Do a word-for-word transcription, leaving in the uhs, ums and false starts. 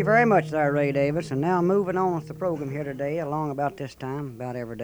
you very much there, Ray Davis. And now moving on with the program here today, along about this time, about every day.